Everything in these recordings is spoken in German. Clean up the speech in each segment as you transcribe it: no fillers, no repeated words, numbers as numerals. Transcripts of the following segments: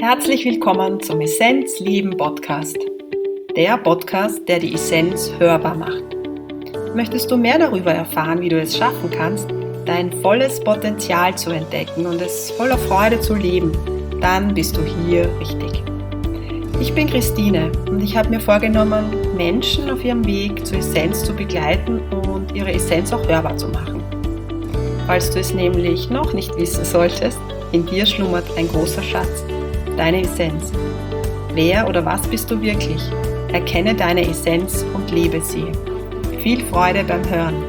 Herzlich willkommen zum Essenz Leben Podcast. Der Podcast, der die Essenz hörbar macht. Möchtest du mehr darüber erfahren, wie du es schaffen kannst, dein volles Potenzial zu entdecken und es voller Freude zu leben, dann bist du hier richtig. Ich bin Christine und ich habe mir vorgenommen, Menschen auf ihrem Weg zur Essenz zu begleiten und ihre Essenz auch hörbar zu machen. Falls du es nämlich noch nicht wissen solltest, in dir schlummert ein großer Schatz, deine Essenz. Wer oder was bist du wirklich? Erkenne deine Essenz und lebe sie. Viel Freude beim Hören.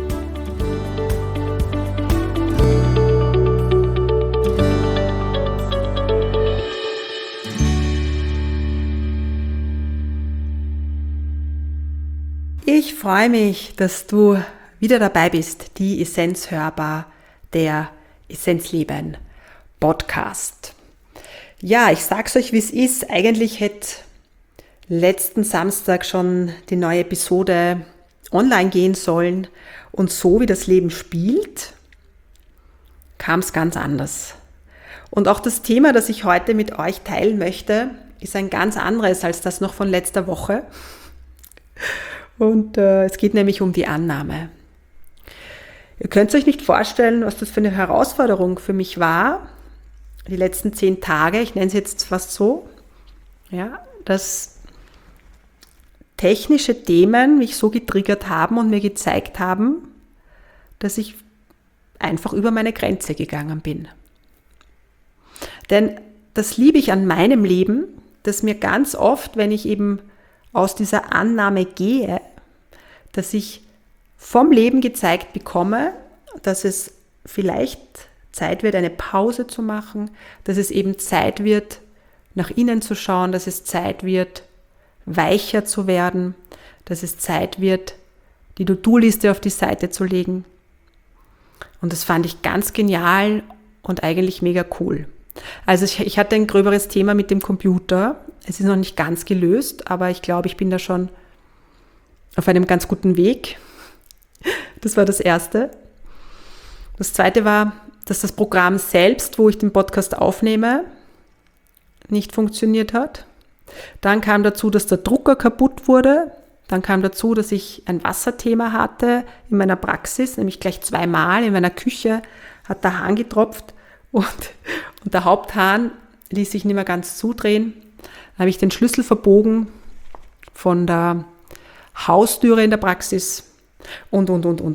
Ich freue mich, dass du wieder dabei bist, die Essenz hörbar, der Essenzleben Podcast. Ja, ich sag's euch, wie es ist. Eigentlich hätte letzten Samstag schon die neue Episode online gehen sollen und so wie das Leben spielt, kam es ganz anders. Und auch das Thema, das ich heute mit euch teilen möchte, ist ein ganz anderes als das noch von letzter Woche. Und es geht nämlich um die Annahme. Ihr könnt euch nicht vorstellen, was das für eine Herausforderung für mich war, die letzten 10 Tage, ich nenne es jetzt fast so, ja, dass technische Themen mich so getriggert haben und mir gezeigt haben, dass ich einfach über meine Grenze gegangen bin. Denn das liebe ich an meinem Leben, dass mir ganz oft, wenn ich eben aus dieser Annahme gehe, dass ich vom Leben gezeigt bekomme, dass es vielleicht Zeit wird, eine Pause zu machen, dass es eben Zeit wird, nach innen zu schauen, dass es Zeit wird, weicher zu werden, dass es Zeit wird, die To-Do-Liste auf die Seite zu legen. Und das fand ich ganz genial und eigentlich mega cool. Also ich hatte ein gröberes Thema mit dem Computer. Es ist noch nicht ganz gelöst, aber ich glaube, ich bin da schon auf einem ganz guten Weg. Das war das Erste. Das Zweite war, dass das Programm selbst, wo ich den Podcast aufnehme, nicht funktioniert hat. Dann kam dazu, dass der Drucker kaputt wurde. Dann kam dazu, dass ich ein Wasserthema hatte in meiner Praxis, nämlich gleich 2-mal. In meiner Küche hat der Hahn getropft und der Haupthahn ließ sich nicht mehr ganz zudrehen. Dann habe ich den Schlüssel verbogen von der Haustüre in der Praxis und.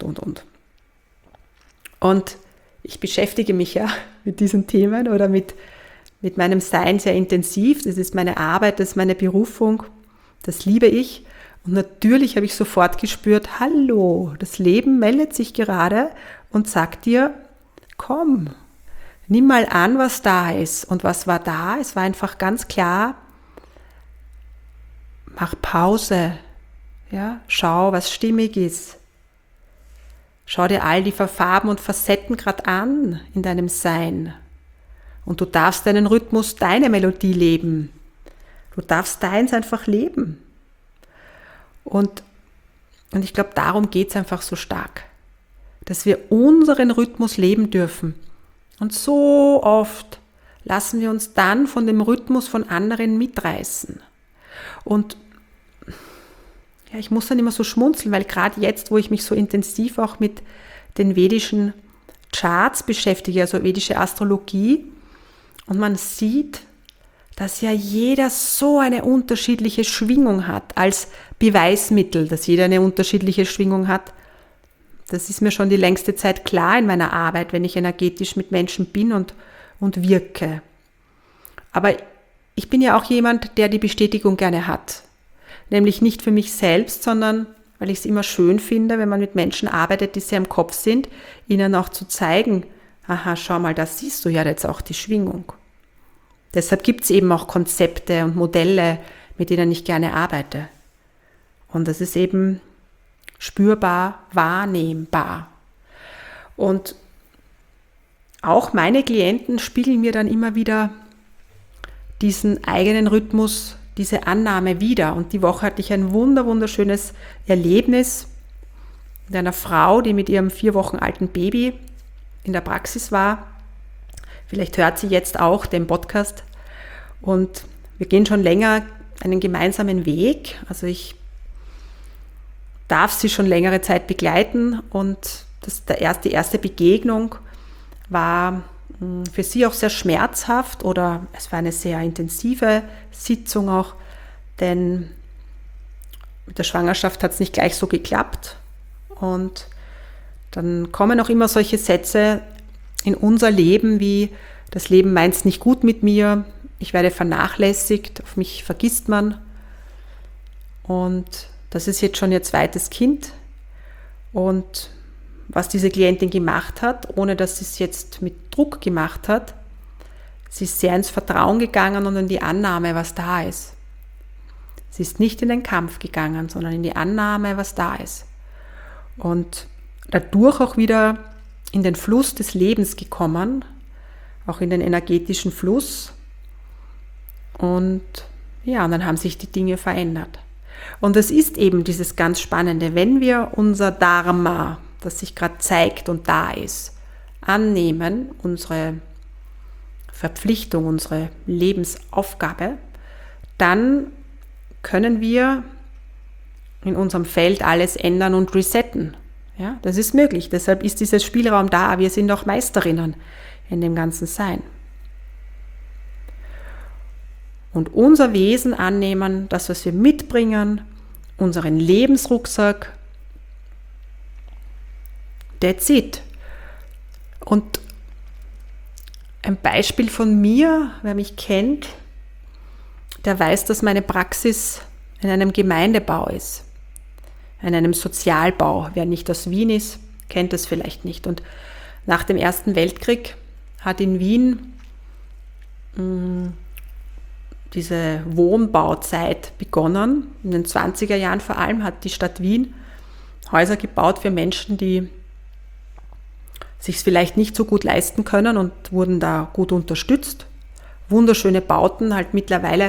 Und ich beschäftige mich ja mit diesen Themen oder mit meinem Sein sehr intensiv. Das ist meine Arbeit, das ist meine Berufung, das liebe ich. Und natürlich habe ich sofort gespürt, hallo, das Leben meldet sich gerade und sagt dir, komm, nimm mal an, was da ist. Und was war da? Es war einfach ganz klar, mach Pause, ja, schau, was stimmig ist. Schau dir all die Farben und Facetten gerade an in deinem Sein. Und du darfst deinen Rhythmus, deine Melodie leben. Du darfst deins einfach leben. Und ich glaube, darum geht es einfach so stark. Dass wir unseren Rhythmus leben dürfen. Und so oft lassen wir uns dann von dem Rhythmus von anderen mitreißen. Und ja, ich muss dann immer so schmunzeln, weil gerade jetzt, wo ich mich so intensiv auch mit den vedischen Charts beschäftige, also vedische Astrologie, und man sieht, dass ja jeder so eine unterschiedliche Schwingung hat, als Beweismittel, dass jeder eine unterschiedliche Schwingung hat. Das ist mir schon die längste Zeit klar in meiner Arbeit, wenn ich energetisch mit Menschen bin und wirke. Aber ich bin ja auch jemand, der die Bestätigung gerne hat. Nämlich nicht für mich selbst, sondern weil ich es immer schön finde, wenn man mit Menschen arbeitet, die sehr im Kopf sind, ihnen auch zu zeigen, aha, schau mal, da siehst du ja jetzt auch die Schwingung. Deshalb gibt es eben auch Konzepte und Modelle, mit denen ich gerne arbeite. Und das ist eben spürbar, wahrnehmbar. Und auch meine Klienten spiegeln mir dann immer wieder diesen eigenen Rhythmus, diese Annahme wieder. Und die Woche hatte ich ein wunderschönes Erlebnis mit einer Frau, die mit ihrem 4 Wochen alten Baby in der Praxis war. Vielleicht hört sie jetzt auch den Podcast. Und wir gehen schon länger einen gemeinsamen Weg. Also ich darf sie schon längere Zeit begleiten und die erste Begegnung war für sie auch sehr schmerzhaft oder es war eine sehr intensive Sitzung auch, denn mit der Schwangerschaft hat es nicht gleich so geklappt und dann kommen auch immer solche Sätze in unser Leben wie: Das Leben meint es nicht gut mit mir, ich werde vernachlässigt, auf mich vergisst man. Und das ist jetzt schon ihr zweites Kind. Und was diese Klientin gemacht hat, ohne dass sie es jetzt mit Druck gemacht hat, sie ist sehr ins Vertrauen gegangen und in die Annahme, was da ist. Sie ist nicht in den Kampf gegangen, sondern in die Annahme, was da ist. Und dadurch auch wieder in den Fluss des Lebens gekommen, auch in den energetischen Fluss. Und ja, und dann haben sich die Dinge verändert. Und es ist eben dieses ganz Spannende, wenn wir unser Dharma, das sich gerade zeigt und da ist, annehmen, unsere Verpflichtung, unsere Lebensaufgabe, dann können wir in unserem Feld alles ändern und resetten. Ja, das ist möglich. Deshalb ist dieser Spielraum da. Wir sind auch Meisterinnen in dem ganzen Sein. Und unser Wesen annehmen, das, was wir mitbringen, unseren Lebensrucksack, that's it. Und ein Beispiel von mir, wer mich kennt, der weiß, dass meine Praxis in einem Gemeindebau ist, in einem Sozialbau. Wer nicht aus Wien ist, kennt das vielleicht nicht. Und nach dem Ersten Weltkrieg hat in Wien diese Wohnbauzeit begonnen. In den 20er Jahren vor allem hat die Stadt Wien Häuser gebaut für Menschen, die sich es vielleicht nicht so gut leisten können und wurden da gut unterstützt. Wunderschöne Bauten, halt mittlerweile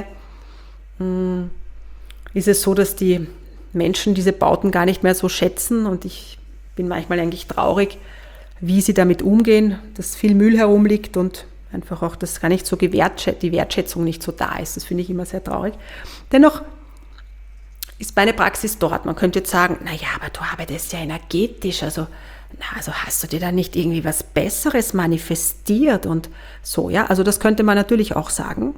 ist es so, dass die Menschen diese Bauten gar nicht mehr so schätzen und ich bin manchmal eigentlich traurig, wie sie damit umgehen, dass viel Müll herumliegt und einfach auch, dass gar nicht so die Wertschätzung nicht so da ist. Das finde ich immer sehr traurig. Dennoch ist meine Praxis dort. Man könnte jetzt sagen, naja, aber du arbeitest ja energetisch, also hast du dir da nicht irgendwie was Besseres manifestiert und so, ja? Also das könnte man natürlich auch sagen.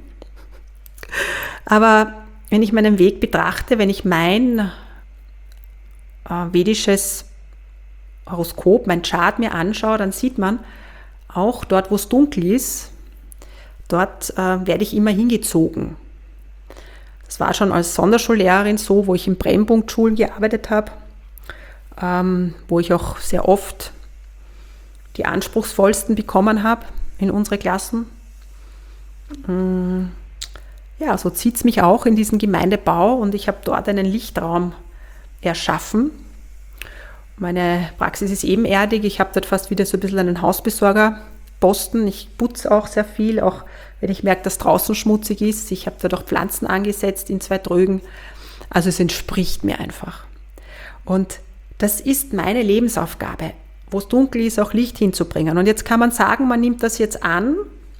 Aber wenn ich meinen Weg betrachte, wenn ich mein vedisches Horoskop, mein Chart mir anschaue, dann sieht man, auch dort, wo es dunkel ist, dort werde ich immer hingezogen. Das war schon als Sonderschullehrerin so, wo ich in Brennpunktschulen gearbeitet habe, wo ich auch sehr oft die anspruchsvollsten bekommen habe in unsere Klassen. Ja, so zieht es mich auch in diesen Gemeindebau und ich habe dort einen Lichtraum erschaffen. Meine Praxis ist ebenerdig, ich habe dort fast wieder so ein bisschen einen Hausbesorgerposten. Ich putze auch sehr viel, auch wenn ich merke, dass draußen schmutzig ist. Ich habe dort auch Pflanzen angesetzt in 2 Trögen. Also es entspricht mir einfach. Und das ist meine Lebensaufgabe, wo es dunkel ist, auch Licht hinzubringen. Und jetzt kann man sagen, man nimmt das jetzt an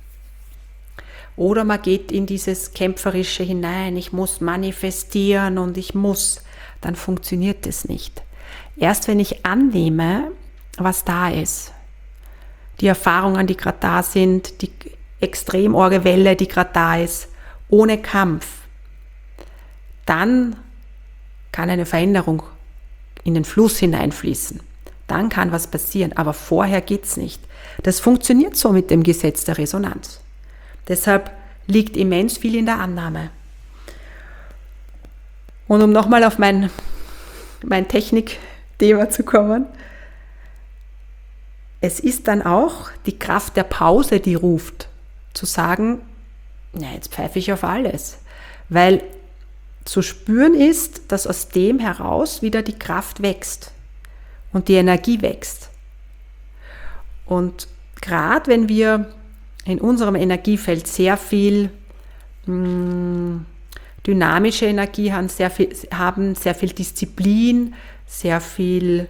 oder man geht in dieses Kämpferische hinein. Ich muss manifestieren und ich muss. Dann funktioniert das nicht. Erst wenn ich annehme, was da ist, die Erfahrungen, die gerade da sind, die Extremorgewelle, die gerade da ist, ohne Kampf, dann kann eine Veränderung in den Fluss hineinfließen. Dann kann was passieren, aber vorher geht es nicht. Das funktioniert so mit dem Gesetz der Resonanz. Deshalb liegt immens viel in der Annahme. Und um nochmal auf mein Technikthema zu kommen, es ist dann auch die Kraft der Pause, die ruft, zu sagen, na, jetzt pfeife ich auf alles. Weil zu spüren ist, dass aus dem heraus wieder die Kraft wächst und die Energie wächst. Und gerade wenn wir in unserem Energiefeld sehr viel dynamische Energie haben, sehr viel Disziplin, sehr viel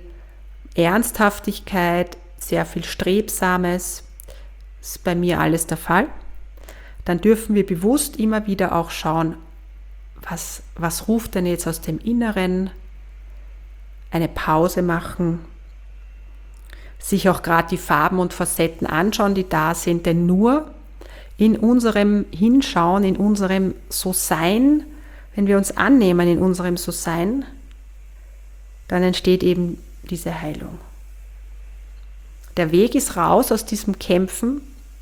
Ernsthaftigkeit, sehr viel Strebsames, ist bei mir alles der Fall, dann dürfen wir bewusst immer wieder auch schauen, was ruft denn jetzt aus dem Inneren, eine Pause machen, sich auch gerade die Farben und Facetten anschauen, die da sind, denn nur in unserem Hinschauen, in unserem So-Sein, wenn wir uns annehmen in unserem So-Sein, dann entsteht eben diese Heilung. Der Weg ist raus aus diesem Kämpfen,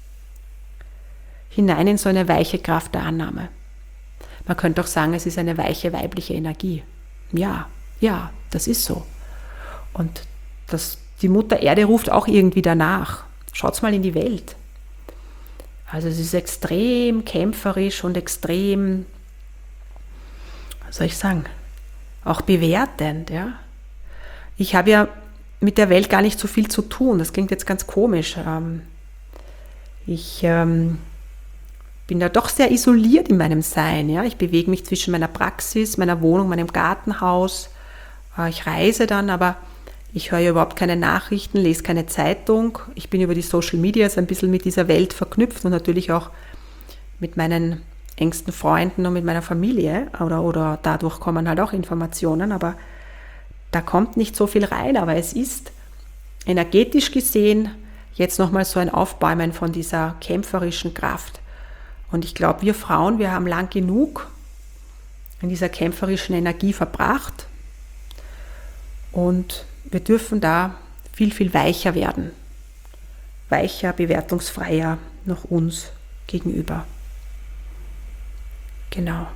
hinein in so eine weiche Kraft der Annahme. Man könnte auch sagen, es ist eine weiche weibliche Energie. Ja, das ist so. Und die Mutter Erde ruft auch irgendwie danach. Schaut's mal in die Welt. Also es ist extrem kämpferisch und extrem, was soll ich sagen, auch bewertend. Ja? Ich habe ja mit der Welt gar nicht so viel zu tun. Das klingt jetzt ganz komisch. Ich bin da doch sehr isoliert in meinem Sein. Ja? Ich bewege mich zwischen meiner Praxis, meiner Wohnung, meinem Gartenhaus. Ich reise dann, aber ich höre ja überhaupt keine Nachrichten, lese keine Zeitung. Ich bin über die Social Media so ein bisschen mit dieser Welt verknüpft und natürlich auch mit meinen engsten Freunden und mit meiner Familie. Oder dadurch kommen halt auch Informationen, aber da kommt nicht so viel rein. Aber es ist energetisch gesehen jetzt nochmal so ein Aufbäumen von dieser kämpferischen Kraft. Und ich glaube, wir Frauen, wir haben lang genug in dieser kämpferischen Energie verbracht und wir dürfen da viel, viel weicher werden. Weicher, bewertungsfreier noch uns gegenüber. Genau.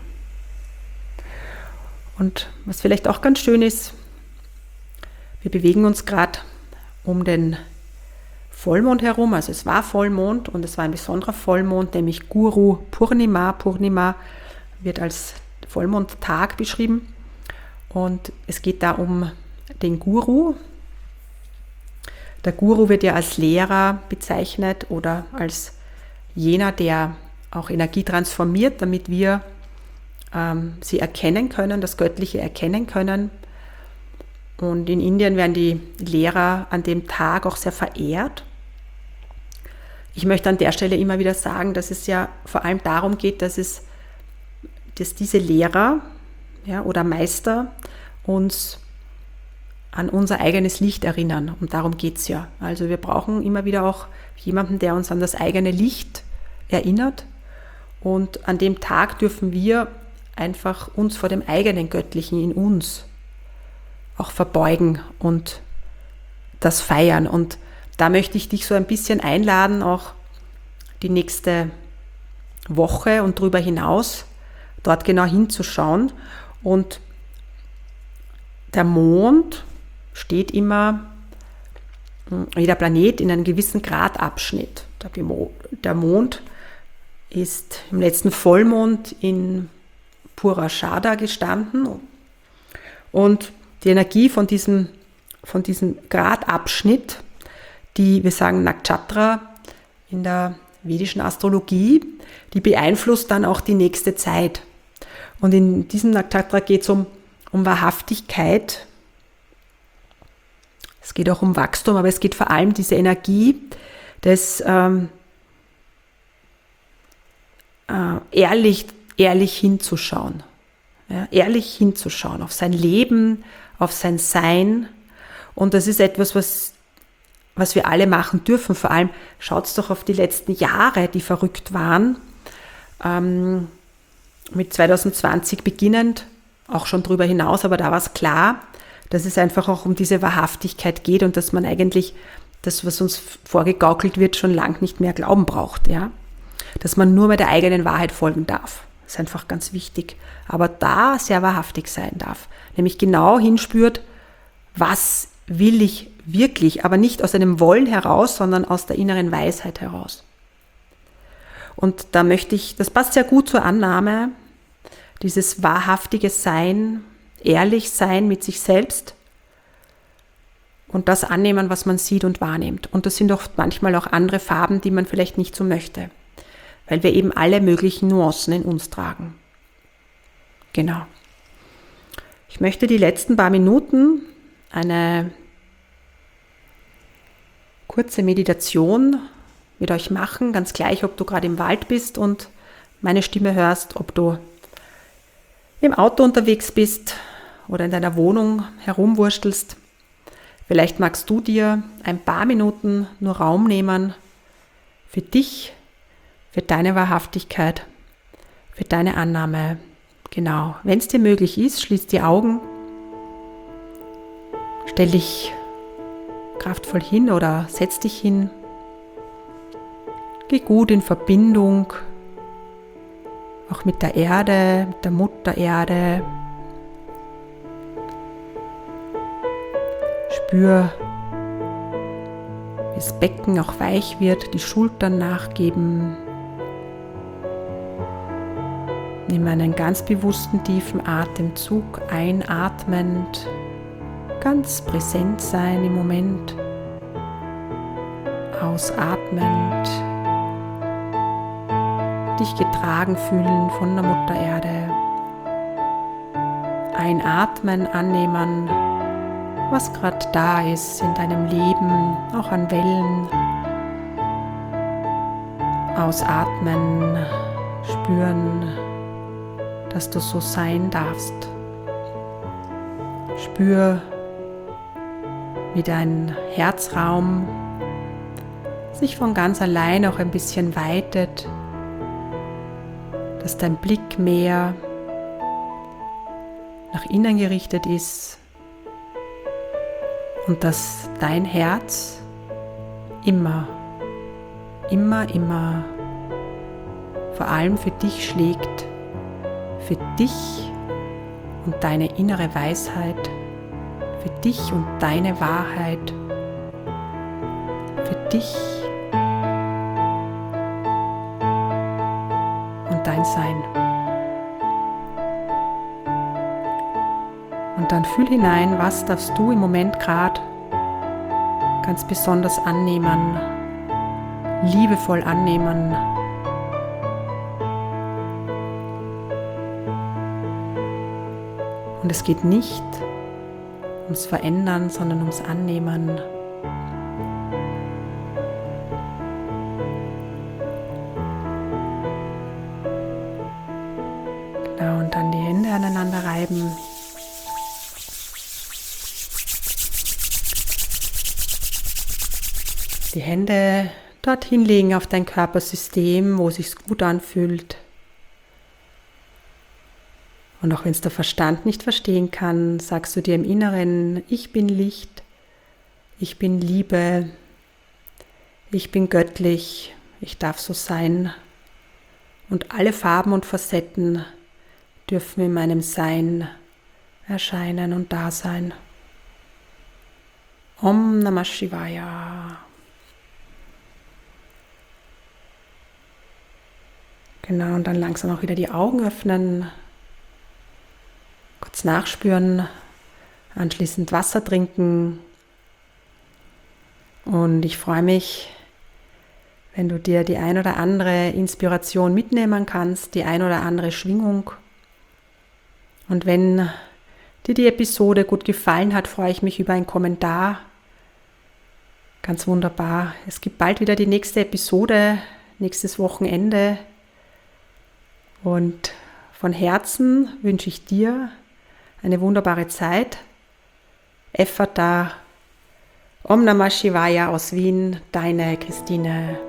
Und was vielleicht auch ganz schön ist, wir bewegen uns gerade um den Vollmond herum, also es war Vollmond und es war ein besonderer Vollmond, nämlich Guru Purnima. Purnima wird als Vollmondtag beschrieben und es geht da um den Guru. Der Guru wird ja als Lehrer bezeichnet oder als jener, der auch Energie transformiert, damit wir sie erkennen können, das Göttliche erkennen können. Und in Indien werden die Lehrer an dem Tag auch sehr verehrt. Ich möchte an der Stelle immer wieder sagen, dass es ja vor allem darum geht, dass diese Lehrer oder Meister uns an unser eigenes Licht erinnern. Und darum geht es ja. Also wir brauchen immer wieder auch jemanden, der uns an das eigene Licht erinnert. Und an dem Tag dürfen wir einfach uns vor dem eigenen Göttlichen in uns auch verbeugen und das feiern. Und da möchte ich dich so ein bisschen einladen, auch die nächste Woche und darüber hinaus dort genau hinzuschauen. Und der Mond steht immer, jeder Planet in einem gewissen Gradabschnitt. Der Mond ist im letzten Vollmond in Purashada gestanden und die Energie von diesem Gradabschnitt, die wir sagen Nakshatra in der vedischen Astrologie, die beeinflusst dann auch die nächste Zeit. Und in diesem Nakshatra geht es um Wahrhaftigkeit. Es geht auch um Wachstum, aber es geht vor allem diese Energie des ehrlich hinzuschauen. Ja, ehrlich hinzuschauen auf sein Leben, auf sein Sein. Und das ist etwas, was wir alle machen dürfen. Vor allem schaut doch auf die letzten Jahre, die verrückt waren. Mit 2020 beginnend, auch schon drüber hinaus, aber da war es klar, dass es einfach auch um diese Wahrhaftigkeit geht und dass man eigentlich das, was uns vorgegaukelt wird, schon lang nicht mehr glauben braucht. Ja? Dass man nur mit der eigenen Wahrheit folgen darf. Das ist einfach ganz wichtig. Aber da sehr wahrhaftig sein darf. Nämlich genau hinspürt, was will ich wirklich, aber nicht aus einem Wollen heraus, sondern aus der inneren Weisheit heraus. Und da das passt sehr gut zur Annahme, dieses wahrhaftige Sein, ehrlich sein mit sich selbst und das annehmen, was man sieht und wahrnimmt. Und das sind oft manchmal auch andere Farben, die man vielleicht nicht so möchte, weil wir eben alle möglichen Nuancen in uns tragen. Genau. Ich möchte die letzten paar Minuten eine kurze Meditation mit euch machen, ganz gleich, ob du gerade im Wald bist und meine Stimme hörst, ob du im Auto unterwegs bist oder in deiner Wohnung herumwurstelst. Vielleicht magst du dir ein paar Minuten nur Raum nehmen für dich, für deine Wahrhaftigkeit, für deine Annahme. Genau, wenn es dir möglich ist, schließ die Augen, stell dich kraftvoll hin oder setz dich hin. Geh gut in Verbindung, auch mit der Erde, mit der Mutter Erde. Spür, wie das Becken auch weich wird, die Schultern nachgeben. Nimm einen ganz bewussten, tiefen Atemzug, einatmend, ganz präsent sein im Moment, ausatmend, dich getragen fühlen von der Mutter Erde. Einatmen, annehmen, was gerade da ist in deinem Leben, auch an Wellen. Ausatmen, spüren, dass du so sein darfst. Spür, wie dein Herzraum sich von ganz allein auch ein bisschen weitet, dass dein Blick mehr nach innen gerichtet ist und dass dein Herz immer vor allem für dich schlägt, für dich und deine innere Weisheit, für dich und deine Wahrheit, für dich und dein Sein. Und dann fühl hinein, was darfst du im Moment gerade ganz besonders annehmen, liebevoll annehmen. Und es geht nicht ums Verändern, sondern ums Annehmen. Genau, und dann die Hände aneinander reiben. Die Hände dorthin legen auf dein Körpersystem, wo es sich gut anfühlt. Und auch wenn es der Verstand nicht verstehen kann, sagst du dir im Inneren, ich bin Licht, ich bin Liebe, ich bin göttlich, ich darf so sein. Und alle Farben und Facetten dürfen in meinem Sein erscheinen und da sein. Om Namah Shivaya. Genau, und dann langsam auch wieder die Augen öffnen. Kurz nachspüren, anschließend Wasser trinken. Und ich freue mich, wenn du dir die ein oder andere Inspiration mitnehmen kannst, die ein oder andere Schwingung. Und wenn dir die Episode gut gefallen hat, freue ich mich über einen Kommentar. Ganz wunderbar. Es gibt bald wieder die nächste Episode, nächstes Wochenende. Und von Herzen wünsche ich dir eine wunderbare Zeit. Effata, Om Namah Shivaya aus Wien, deine Christine.